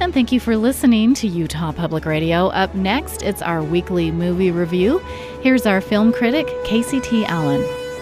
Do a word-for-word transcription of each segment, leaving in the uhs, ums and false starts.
And thank you for listening to Utah Public Radio. Up next, it's our weekly movie review. Here's our film critic, Casey T. Allen.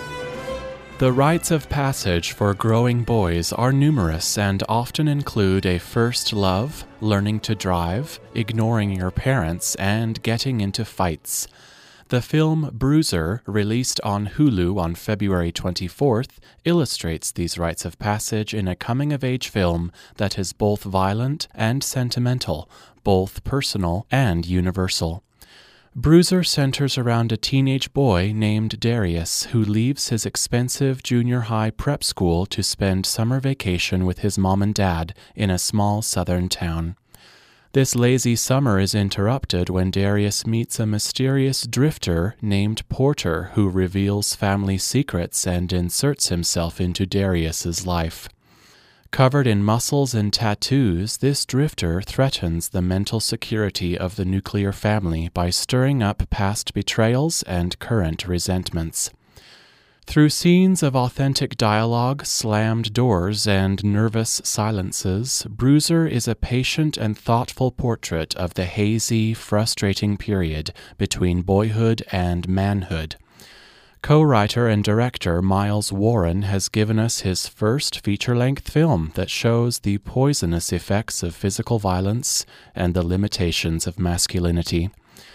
The rites of passage for growing boys are numerous and often include a first love, learning to drive, ignoring your parents, and getting into fights. The film Bruiser, released on Hulu on February twenty-fourth, illustrates these rites of passage in a coming-of-age film that is both violent and sentimental, both personal and universal. Bruiser centers around a teenage boy named Darius who leaves his expensive junior high prep school to spend summer vacation with his mom and dad in a small southern town. This lazy summer is interrupted when Darius meets a mysterious drifter named Porter who reveals family secrets and inserts himself into Darius's life. Covered in muscles and tattoos, this drifter threatens the mental security of the nuclear family by stirring up past betrayals and current resentments. Through scenes of authentic dialogue, slammed doors, and nervous silences, Bruiser is a patient and thoughtful portrait of the hazy, frustrating period between boyhood and manhood. Co-writer and director Miles Warren has given us his first feature-length film that shows the poisonous effects of physical violence and the limitations of masculinity.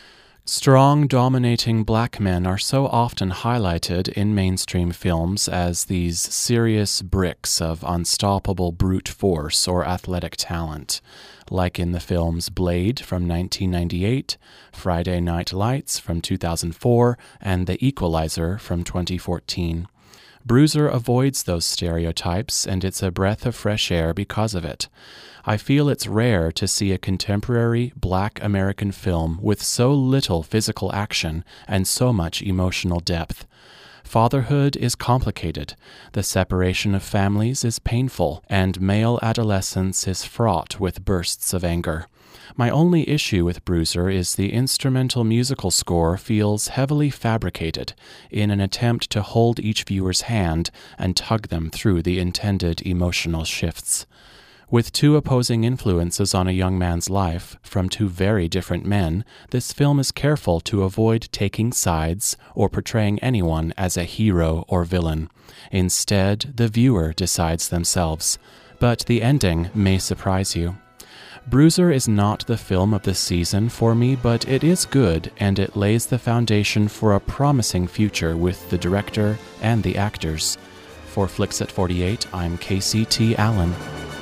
Strong, dominating black men are so often highlighted in mainstream films as these serious bricks of unstoppable brute force or athletic talent, like in the films Blade from nineteen ninety-eight, Friday Night Lights from two thousand four, and The Equalizer from twenty fourteen. Bruiser avoids those stereotypes, and it's a breath of fresh air because of it. I feel it's rare to see a contemporary black American film with so little physical action and so much emotional depth. Fatherhood is complicated, the separation of families is painful, and male adolescence is fraught with bursts of anger. My only issue with Bruiser is the instrumental musical score feels heavily fabricated in an attempt to hold each viewer's hand and tug them through the intended emotional shifts. With two opposing influences on a young man's life, from two very different men, this film is careful to avoid taking sides or portraying anyone as a hero or villain. Instead, the viewer decides themselves. But the ending may surprise you. Bruiser is not the film of the season for me, but it is good, and it lays the foundation for a promising future with the director and the actors. For Flicks at forty-eight, I'm Casey T. Allen.